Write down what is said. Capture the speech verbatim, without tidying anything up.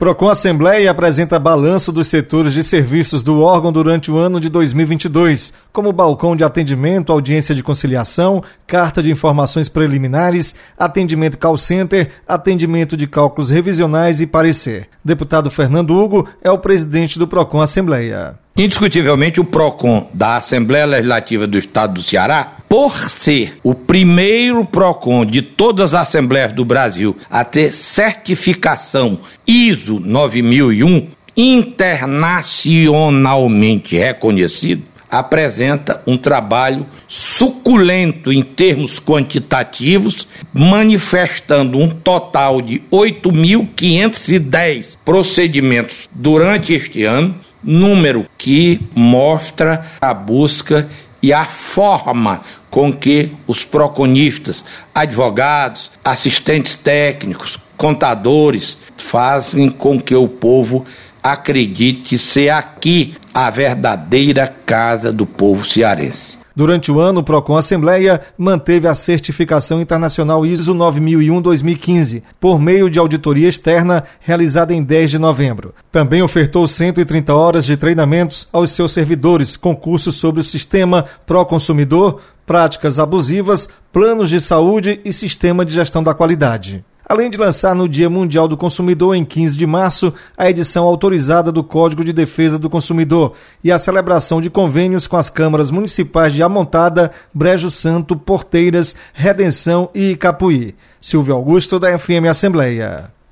Procon Assembleia apresenta balanço dos setores de serviços do órgão durante o ano de dois mil e vinte e dois, como balcão de atendimento, audiência de conciliação, carta de informações preliminares, atendimento call center, atendimento de cálculos revisionais e parecer. Deputado Fernando Hugo é o presidente do Procon Assembleia. Indiscutivelmente, o Procon da Assembleia Legislativa do Estado do Ceará, por ser o primeiro Procon de todas as Assembleias do Brasil a ter certificação I S O nove mil e um, internacionalmente reconhecido, apresenta um trabalho suculento em termos quantitativos, manifestando um total de oito mil quinhentos e dez procedimentos durante este ano, número que mostra a busca e a forma com que os proconistas, advogados, assistentes técnicos, contadores, fazem com que o povo acredite ser aqui a verdadeira casa do povo cearense. Durante o ano, o Procon Assembleia manteve a certificação internacional I S O nove mil e um dois mil e quinze, por meio de auditoria externa realizada em dez de novembro. Também ofertou cento e trinta horas de treinamentos aos seus servidores, concursos sobre o sistema Proconsumidor, práticas abusivas, planos de saúde e sistema de gestão da qualidade. Além de lançar no Dia Mundial do Consumidor, em quinze de março, a edição autorizada do Código de Defesa do Consumidor e a celebração de convênios com as câmaras municipais de Amontada, Brejo Santo, Porteiras, Redenção e Icapuí. Silvio Augusto, da F M Assembleia.